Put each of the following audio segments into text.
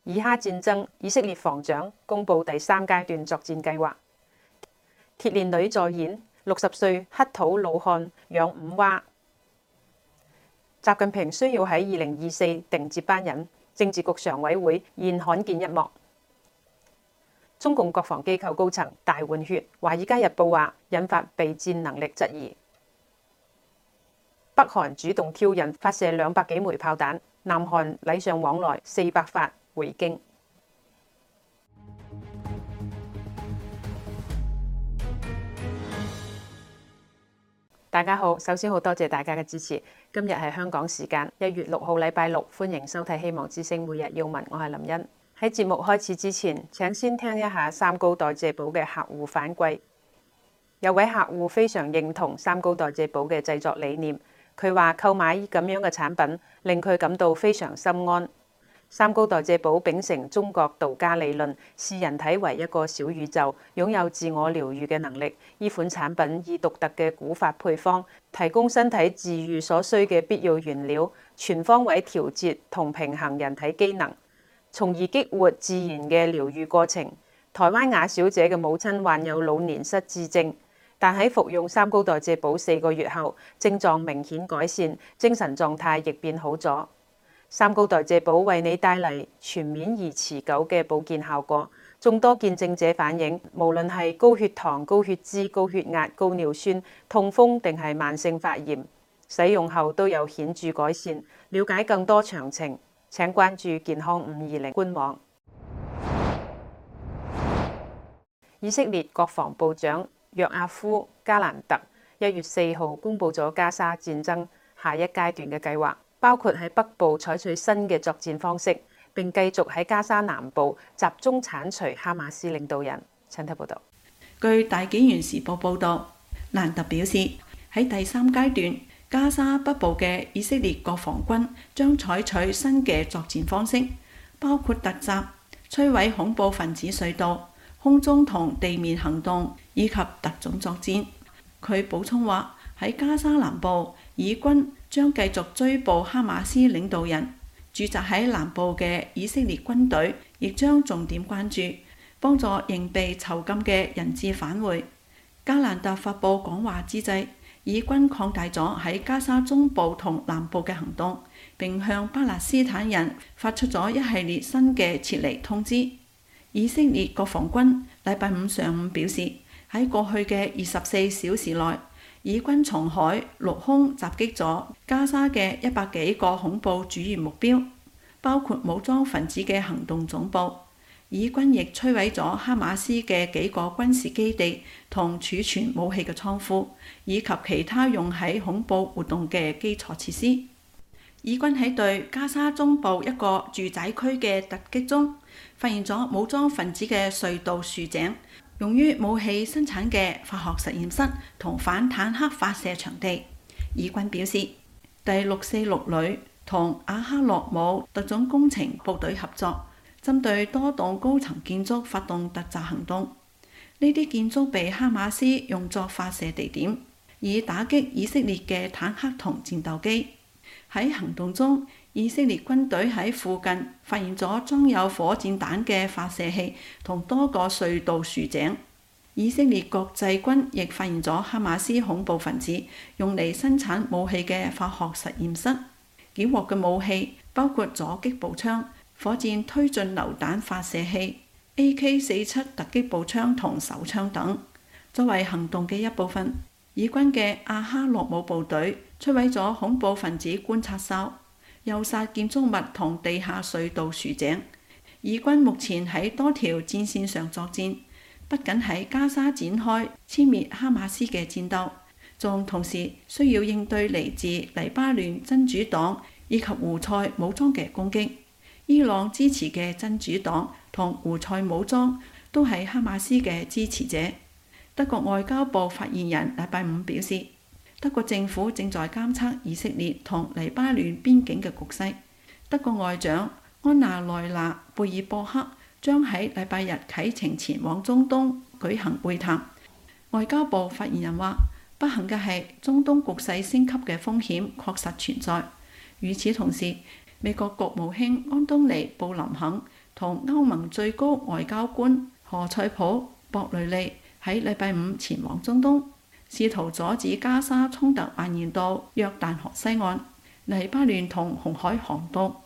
以哈戰爭，以色列防長公布第3階段作戰計劃。鐵鏈女再演，60歲乞討老漢養5娃。習近平需要喺2024定接班人，政治局常委會現罕見一幕。中共國防機構高層大換血，《華爾街日報》話引發備戰能力質疑。北韓主動挑釁，發射200幾枚炮彈，南韓禮尚往來400發回敬。大家好，首先好多謝大家嘅支持。今日係香港時間1月6號禮拜六，歡迎收睇《希望之聲》每日要聞，我係林茵。喺節目開始之前，請先聽一下三高代謝寶嘅客戶反饋。有位客戶非常認同三高代謝寶嘅製作理念，佢話購買咁樣嘅產品令佢感到非常心安。三高代謝寶秉承中國道家理論，視人體為一個小宇宙，擁有自我療愈嘅能力。呢款產品以獨特嘅古法配方，提供身體自愈所需嘅必要原料，全方位調節同平衡人體機能，從而激活自然嘅療愈過程。台灣雅小姐嘅母親患有老年失智症，但喺服用三高代謝寶4個月後，症狀明顯改善，精神狀態亦變好咗。三高代謝寶為你帶嚟全面而持久嘅保健效果。眾多見證者反映，無論係高血糖、高血脂、高血壓、高尿酸、痛風定係慢性發炎，使用後都有顯著改善。了解更多詳情，請關注健康520官網。以色列國防部長約阿夫·加蘭特1月4號公布咗加沙戰爭下一階段嘅計劃，包括喺北部採取新嘅作戰方式，並繼續喺加沙南部集中剷除哈馬斯領導人。請睇報道。 據大紀元時報報導，蘭特表示喺第3階段，加沙北部嘅以色列國防軍將採取新嘅作戰方式，包括突襲、摧毀恐怖分子隧道、空中同地面行動以及特種作戰。佢補充話，喺加沙南部，以軍將繼續追捕哈馬斯領導人。駐紮喺南部嘅以色列軍隊亦將重點關注，幫助仍被囚禁嘅人質返回。加蘭特發佈講話之際，以軍擴大咗喺加沙中部同南部嘅行動，並向巴勒斯坦人發出咗一系列新嘅撤離通知。以色列國防軍禮拜5上午表示，喺過去嘅24小時內，以軍從海陸空襲擊咗加沙嘅100幾個恐怖主義目標，包括武裝分子嘅行動總部。以軍亦摧毀咗哈馬斯嘅幾個軍事基地同儲存武器嘅倉庫，以及其他用喺恐怖活動嘅基礎設施。以軍喺對加沙中部一個住宅區嘅突擊中，發現咗武裝分子嘅隧道豎井、用於武器生產嘅化學實驗室同反坦克發射場地。以軍表示，第646旅同阿克洛姆特種工程部隊合作，針對多棟高層建築發動突襲行動。呢啲建築被哈馬斯用作發射地點，以打擊以色列嘅坦克同戰鬥機。喺行動中，以色列軍隊喺附近發現咗裝有火箭彈嘅發射器同多個隧道豎井。以色列國際軍亦發現咗哈馬斯恐怖分子用嚟生產武器嘅化學實驗室。檢獲嘅武器包括左擊步槍、火箭推進榴彈發射器、AK-47突擊步槍同手槍等。作為行動嘅一部分，以軍嘅阿哈洛姆部隊摧毀咗恐怖分子觀察哨、誘殺建築物同地下隧道豎井。以軍目前喺多條戰線上作戰，不僅喺加沙展開殲滅哈馬斯嘅戰鬥，仲同時需要應對嚟自黎巴嫩真主黨以及胡塞武裝嘅攻擊。伊朗支持嘅真主黨同胡塞武裝都係哈馬斯嘅支持者。德國外交部發言人禮拜5表示，德國政府正在監測以色列同黎巴嫩邊境嘅局勢。德國外長安娜內納貝爾博克將喺禮拜日啟程前往中東舉行會談。外交部發言人話，不幸嘅係中東局勢升級嘅風險確實存在。與此同時， 美國國務卿安東尼布林肯同歐盟最高外交官何塞普博雷利喺禮拜五前往中東，試圖阻止加沙衝突蔓延到約旦河西岸、黎巴嫩同紅海航道。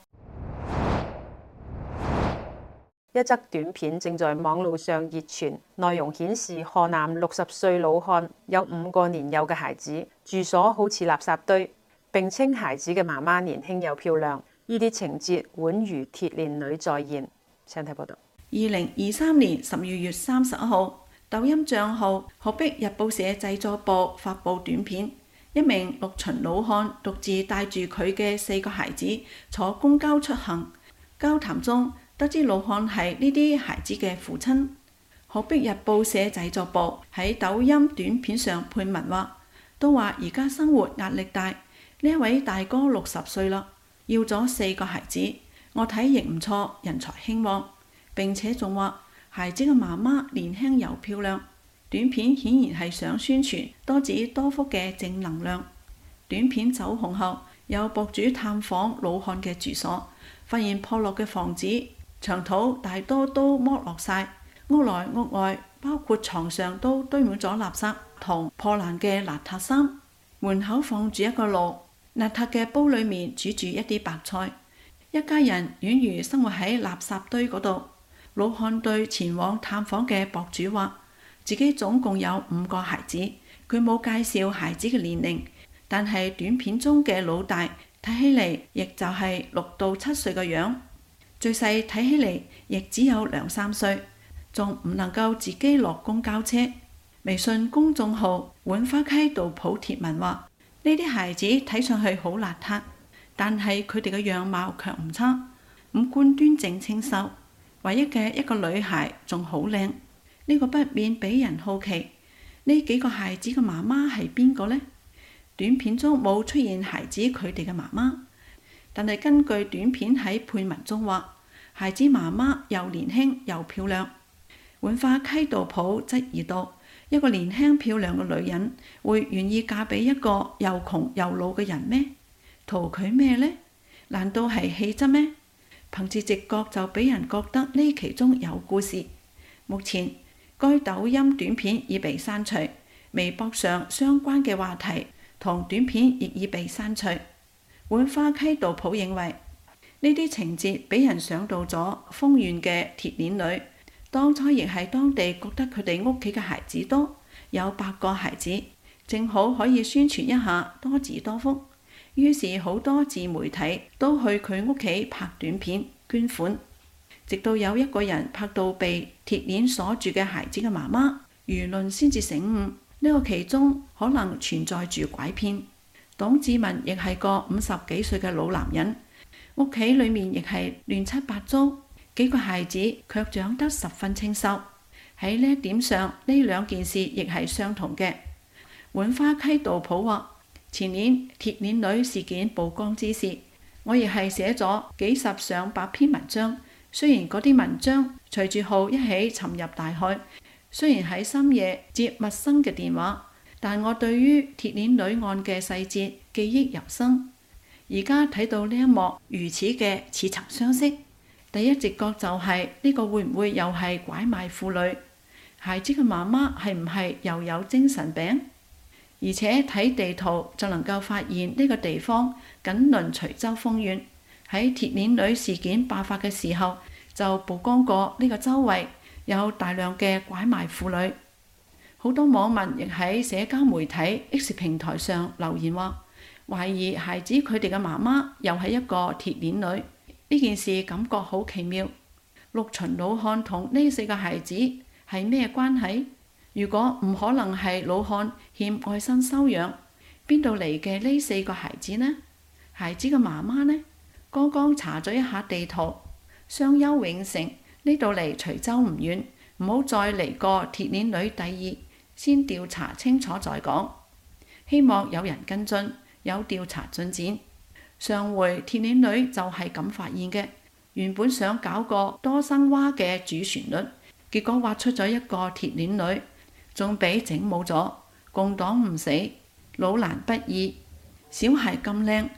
一則短片正在網路上熱傳，內容顯示河南60歲老漢有5個年幼嘅孩子，住所好似垃圾堆，並稱孩子嘅媽媽年輕又漂亮。呢啲情節宛如鐵鏈女再現。請睇報道。 2023年12月31號，抖音帳號河北日報社製作部發布短片，一名陸巡老漢獨自帶住佢嘅4個孩子坐公交出行，交談中得知老漢係呢啲孩子嘅父親。河北日報社製作部喺抖音短片上配文話，都話而家生活壓力大，呢一位大哥60歲啦，要咗4個孩子，我睇亦唔錯，人才興旺。並且仲話孩子嘅媽媽年輕又漂亮。短片顯然係想宣傳多子多福嘅正能量。短片走紅後，有博主探訪老漢嘅住所，發現破落嘅房子，牆土大多都剝落晒，屋內屋外包括床上都堆滿咗垃圾同破爛嘅邋遢衫。門口放住一個爐，邋遢嘅煲裡面煮住一啲白菜。一家人宛如生活喺垃圾堆嗰度。老漢對前往探訪嘅博主話，自己總共有5個孩子，佢冇介紹孩子嘅年齡，但係短片中嘅老大睇起嚟亦就係6到7歲嘅樣，最細睇起嚟亦只有2、3歲，仲唔能夠自己落公交車。微信公眾號浣花溪道普貼文話，呢啲孩子睇上去好邋遢，但係佢哋嘅樣貌卻唔差，五官端正清秀。唯一嘅一個女孩仲好靚，呢個不免俾人好奇，呢幾個孩子嘅媽媽係邊個呢？短片中冇出現孩子佢哋嘅媽媽，但係根據短片喺配文中話，孩子媽媽又年輕又漂亮。浣花溪道普質疑到，一個年輕漂亮嘅女人會願意嫁俾一個又窮又老嘅人咩？圖佢咩呢？難道係氣質咩？憑住直覺就俾人覺得呢其中有故事。目前該抖音短片已被刪除，微博上相關嘅話題同短片亦已被刪除。浣花溪道普認為呢啲情節俾人想到咗豐縣嘅鐵鏈女，當初亦係當地覺得佢哋屋企嘅孩子多，有8個孩子，正好可以宣傳一下多子多福。於是好多自媒體都去佢屋企拍短片捐款，直到有一個人拍到被鐵鏈鎖住嘅孩子嘅媽媽，輿論先至醒悟，呢個其中可能存在住拐騙。董志文亦係個50幾歲嘅老男人，屋企裡面亦係亂七八糟，幾個孩子卻長得十分清秀。喺呢一點上，呢2件事亦係相同嘅。浣花溪道普話，前年鐵鏈女事件曝光之時，我亦係寫咗幾十上百篇文章。雖然嗰啲文章隨住號一起沉入大海，雖然喺深夜接陌生嘅電話，但我對於鐵鏈女案嘅細節記憶猶新。而家睇到呢一幕如此嘅似曾相識，第一直覺就係呢個會唔會又係拐賣婦女？孩子嘅媽媽係唔係又有精神病？而且睇地圖就能夠發現呢個地方緊鄰徐州豐縣，喺鐵鏈女事件爆發嘅時候就曝光過呢個周圍有大量嘅拐賣婦女。好多網民亦喺社交媒體 X 平台上留言話，懷疑孩子佢哋嘅媽媽又係一個鐵鏈女。呢件事感覺好奇妙。陸巡老漢同呢4個孩子係咩關係？如果唔可能係老漢欠愛心收養，邊度嚟嘅呢4個孩子呢？孩子嘅媽媽呢？剛剛查咗一下地圖，商丘永城呢度離徐州唔遠，唔好再嚟個鐵鏈女第2，先調查清楚再講。希望有人跟進，有調查進展。上回鐵鏈女就係咁發現嘅，原本想搞個多生蛙嘅主旋律，結果挖出咗一個鐵鏈女。仲俾整冇咗，共黨唔死，老難不易。小孩咁靚，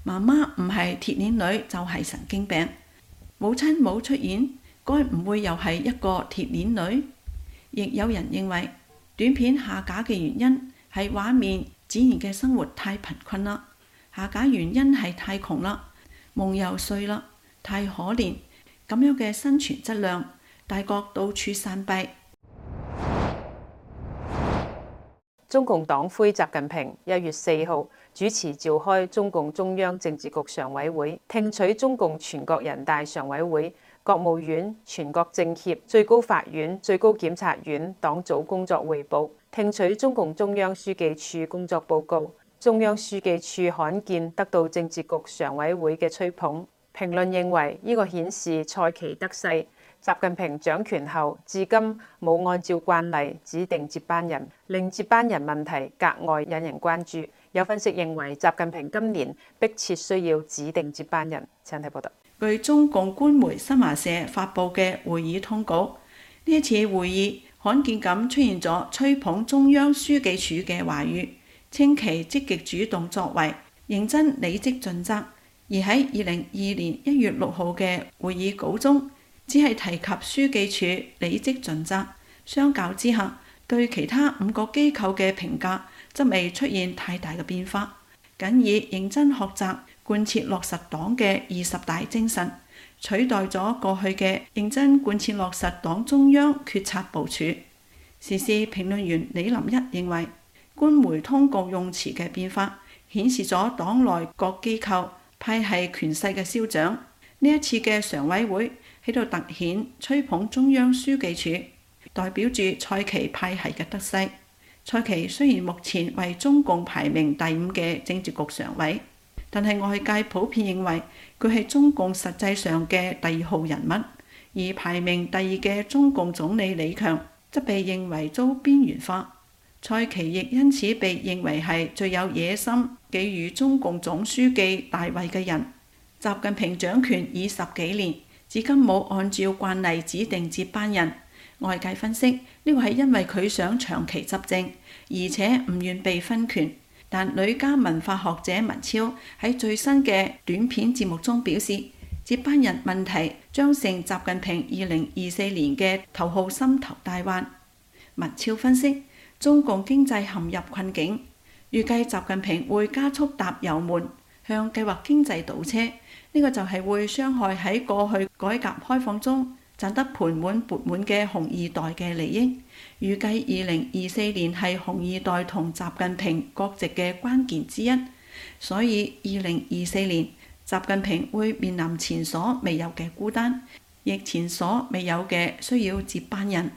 媽媽唔係鐵鏈女就係神經病。母親冇出現，該唔會又係一個鐵鏈女？亦有人認為短片下架嘅原因係畫面展現嘅生活太貧困啦，下架原因係太窮啦，夢又碎啦，太可憐，咁樣嘅生存質量，大國到處散弊。 中共黨魁習近平1月4號主持召開中共中央政治局常委會，聽取中共全國人大常委會、國務院、全國政協、最高法院、最高檢察院黨組工作彙報，聽取中共中央書記處工作報告。中央書記處罕見得到政治局常委會嘅吹捧。評論認為呢個顯示蔡奇得勢。習近平掌權後至今冇按照慣例指定接班人，令接班人問題格外引人關注。有分析認為，習近平今年迫切需要指定接班人。請睇報道。 據中共官媒新華社發布嘅會議通稿，呢一次會議罕見咁出現咗吹捧中央書記處嘅話語，稱其積極主動作為，認真履職盡責。而喺2022年1月6號嘅會議稿中，只係提及書記處履職盡責，相較之下，對其他5個機構嘅評價則未出現太大嘅變化，僅以認真學習、貫徹落實黨嘅20大精神，取代咗過去嘅認真貫徹落實黨中央決策部署。時事評論員李林一認為，官媒通告用詞嘅變化，顯示咗黨內各機構派系權勢嘅消長。呢一次嘅常委會喺度突顯吹捧中央書記處，代表住蔡奇派系嘅得勢。蔡奇雖然目前為中共排名第5嘅政治局常委，但係外界普遍認為佢係中共實際上嘅第2號人物，而排名第2嘅中共總理李強則被認為遭邊緣化。蔡奇亦因此被認為係最有野心覬覦中共總書記大位嘅人。習近平掌權已10幾年，至今冇按照慣例指定接班人。外界分析，呢個係因為佢想長期執政，而且唔願被分權。但旅加文化學者文超喺最新嘅短片節目中表示，接班人問題將成習近平2024年嘅頭號心頭大患。文超分析，中共經濟陷入困境，預計習近平會加速踏油門，向計劃經濟倒車。呢個就係會傷害喺過去改革開放中賺得盆滿缽滿嘅紅二代嘅利益。預計2024年係紅二代同習近平角逐嘅關鍵之一，所以2024年習近平會面臨前所未有嘅孤單，亦前所未有嘅需要接班人。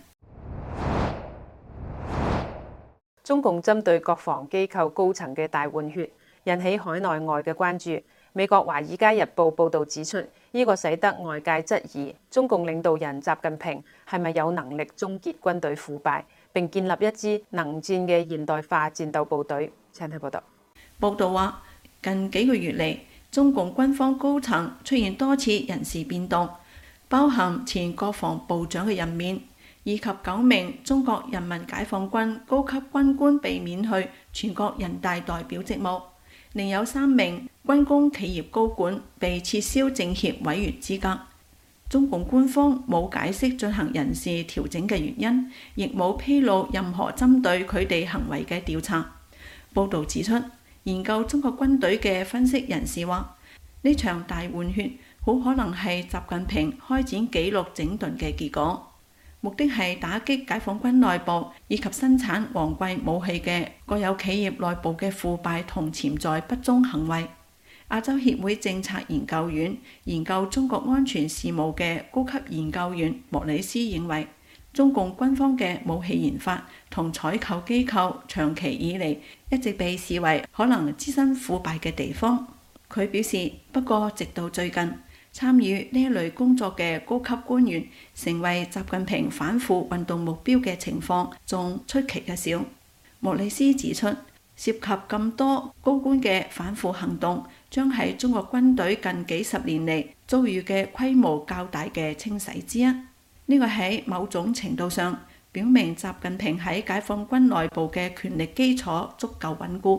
中共針對國防機構高層嘅大換血，引起海內外嘅關注。美國《華爾街日報》報導指出，呢個使得外界質疑中共領導人習近平係咪有能力終結軍隊腐敗，並建立一支能戰嘅現代化戰鬥部隊。請睇報道。 報導話，近幾個月嚟，中共軍方高層出現多次人事變動，包含前國防部長嘅任免，以及9名中國人民解放軍高級軍官被免去全國人大代表職務，另有3名軍工企業高管被撤銷政協委員資格。中共官方冇解釋進行人事調整嘅原因，亦冇披露任何針對佢哋行為嘅調查。報導指出，研究中國軍隊嘅分析人士話，呢場大換血好可能係習近平開展紀律整頓嘅結果，目的係打擊解放軍內部以及生產昂貴武器嘅國有企業內部嘅腐敗同潛在不忠行為。亞洲協會政策研究院研究中國安全事務嘅高級研究員莫里斯認為，中共軍方嘅武器研發同採購機構長期以嚟一直被視為可能滋生腐敗嘅地方。佢表示，不過直到最近，參與呢一類工作嘅高級官員成為習近平反腐運動目標嘅情況仲出奇嘅少。莫里斯指出，涉及咁多高官嘅反腐行動，將係中國軍隊近幾十年嚟遭遇嘅規模較大嘅清洗之一。呢個喺某種程度上表明習近平喺解放軍內部嘅權力基礎足夠穩固，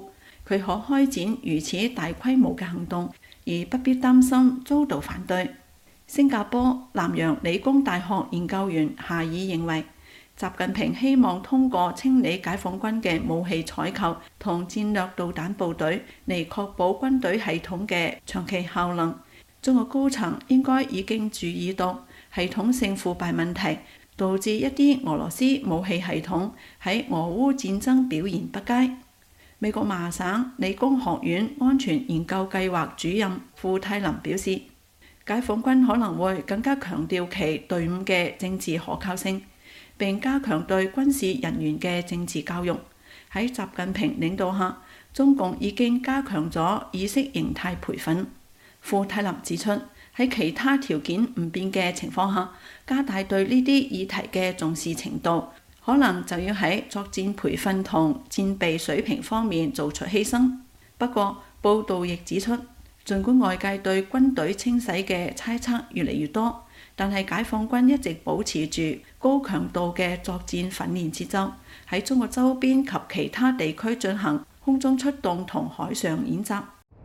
佢可開展如此大規模嘅行動，而不必擔心遭到反對。新加坡南洋理工大學研究員夏爾認為，習近平希望通過清理解放軍嘅武器採購同戰略導彈部隊嚟確保軍隊系統嘅長期效能。中國高層應該已經注意到系統性腐敗問題，導致一啲俄羅斯武器系統喺俄烏戰爭表現不佳。美國麻省理工學院安全研究計劃主任傅泰林表示，解放軍可能會更加強調其隊伍嘅政治可靠性，並加強對軍事人員嘅政治教育。喺習近平領導下，中共已經加強咗意識形態培訓。傅泰林指出，喺其他條件唔變嘅情況下，加大對呢啲議題嘅重視程度，可能就要喺作戰培訓同戰備水平方面做出犧牲。不過，報道亦指出，儘管外界對軍隊清洗嘅猜測越嚟越多，但係解放軍一直保持住高強度嘅作戰訓練節奏，喺中國周邊及其他地區進行空中出動同海上演習。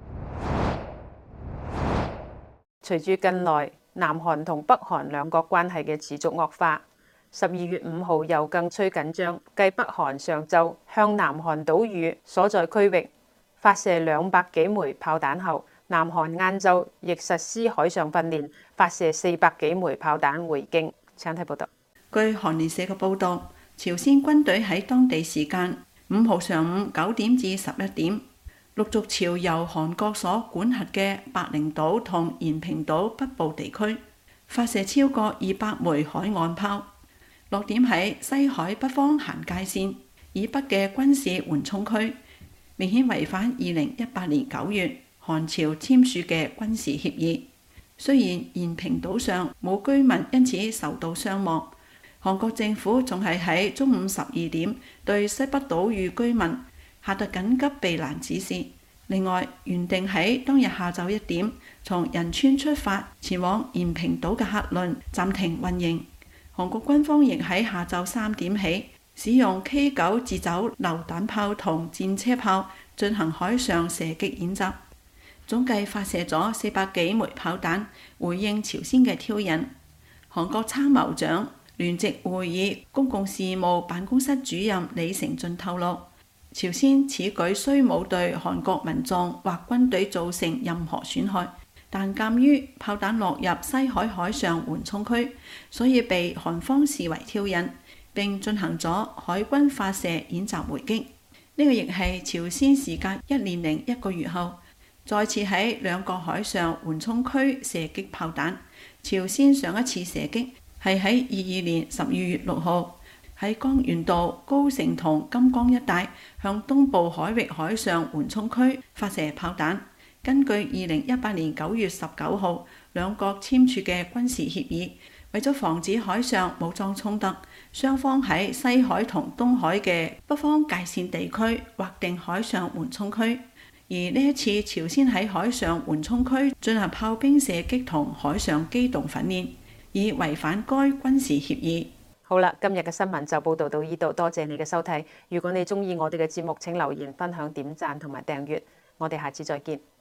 隨住近來南韓同北韓兩國關係嘅持續惡化，12月5號又更趨緊張。繼北韓上晝向南韓島嶼所在區域發射200幾枚炮彈後，南韓晏晝亦實施海上訓練，發射400幾枚炮彈回敬。請睇報道。 據韓聯社嘅報導，朝鮮軍隊喺當地時間5號上午9點至11點，陸續朝由韓國所管轄嘅白翎島同延坪島北部地區發射超過200枚海岸炮，落點喺西海北方限界線以北嘅軍事緩衝區，明顯違反2018年9月韓朝簽署嘅軍事協議。雖然延坪島上冇居民因此受到傷亡，韓國政府仲係喺中午12點對西北島嶼居民下達緊急避難指示。另外，原定喺當日下晝1點從仁川出發前往延坪島嘅客輪暫停運營。韓國軍方亦喺下晝3點起使用 K9 自走榴彈炮同戰車炮進行海上射擊演習，總計發射咗400幾枚炮彈回應朝鮮嘅挑釁。韓國參謀長聯席會議公共事務辦公室主任李成俊透露，朝鮮此舉雖冇對韓國民眾或軍隊造成任何損害，但鑑於炮彈落入西海海上緩衝區，所以被韓方視為挑釁，並進行咗海軍發射演習回擊。呢個亦係朝鮮時隔1年零1個月後，再次喺兩個海上緩衝區射擊炮彈。朝鮮上一次射擊係喺22年12月6號喺江原道高城同金剛一帶向東部海域海上緩衝區發射炮彈。根據2018年9月19號兩國簽署嘅軍事協議，為咗防止海上武裝衝突，雙方喺西海同東海嘅北方界線地區劃定海上緩衝區。而呢一次朝鮮喺海上緩衝區進行炮兵射擊同海上機動訓練，以違反該軍事協議。 好啦，今日嘅新聞就報道到呢度，多謝你嘅收睇。如果你鍾意我哋嘅節目，請留言、分享、點讚同埋訂閱。我哋下次再見。